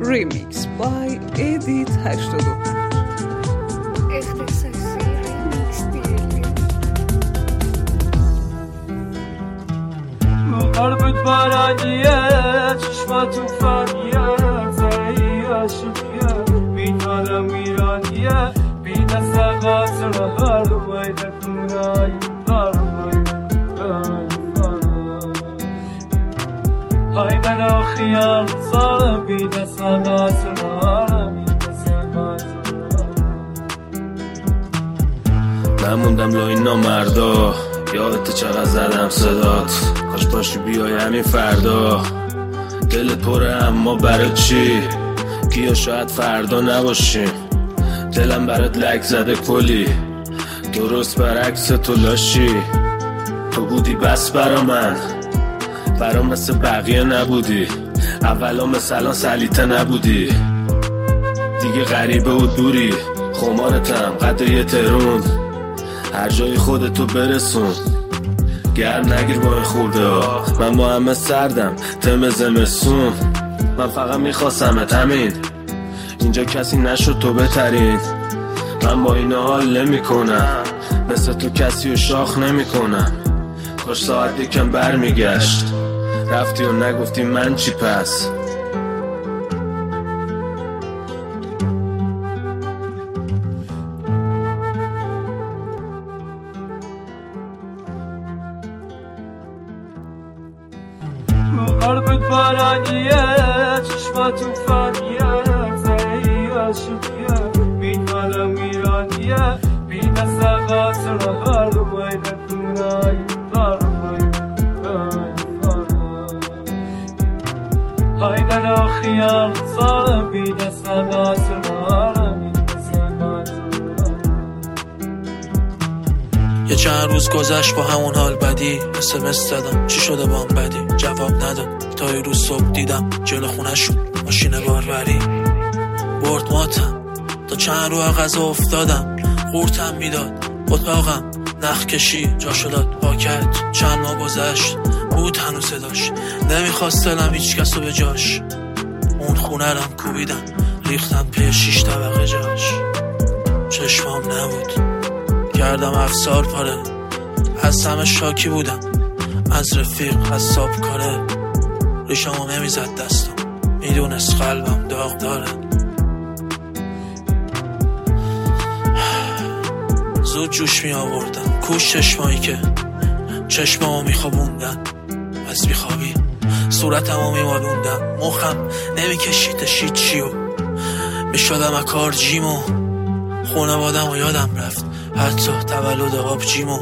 Remix by Edit 85. اختصاصی ریمیکس دیگه قلبت بارانیه چشما توفانیه زهی عاشقیه بین عالم ویرانیه بین سقاط رهار ویدکونای هایدن و خیال صالم بین سقاط رهار من موندم لای نامردا یادت چقدر زدم صدات کاش باشی بیای همین فردا دلت پره اما برای چی گیا شاید فردا نباشیم دلم برات لک زده کلی درست برعکس تو لاشی تو بودی بس برام مثل بقیه نبودی اولا مثلا سلیته نبودی دیگه غریبه و دوری خمارتم قد یه ترون هر جای خودتو برسون گرم نگیر با این خورده ها من با همه سردم تم زمستون من فقط میخواستمت همین اینجا کسی نشد تو بهترین من با این حال نمی کنم مثل تو کسی رو شاخ نمی کنم کاش ساعت یکم بر میگشت رفتی و نگفتی من چی پس قلبت بارانیه چشما توفانیه زهی عاشقیه بین عالم ویرانیه بین سقاط رهار ویدکونای هایدن و خیال صالم بین سقاط رهار یه چند روز گذشت با همون حال بدی SMS دادم چی شده با هم بدی جواب نداد تا یه روز صبح دیدم جلو خونه‌شون ماشین باربری برد ماتم تا چند رو غذا افتادم قورتم میداد اتاقم نخ کشی جاشو داد پاکت چند ماه گذشت بود هنوز صداش نمیخواست دلم هیچ کسو به جاش اون خونه رم کوبیدم ریختم پی 6 طبقه جاش چشمام نبود کردم افسار پاره از همه شاکی بودم از رفیق حساب کاره ریشمو نمیزد دستم میدونست قلبم داغ داره زود جوش می آوردم کوش چشمایی که چشمامو میخوابوندن از بیخوابی صورتمو میمالوندم مخم نمیکشید هیچیو میشدم اکار جیمو خونوادم و یادم رفت حتی تولد آبجیمو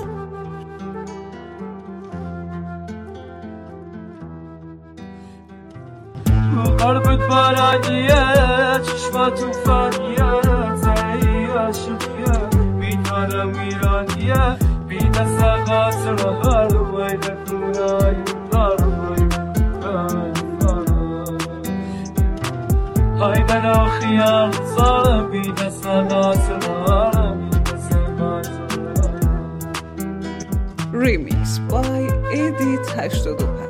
قلبت بارانیه چشما توفانیه زهی عاشقیه بین عالم ویرانیه بین سقاط رهار ویدکونای هایدن و خیال صالم بین سقاط رهار Remix by Edit 85.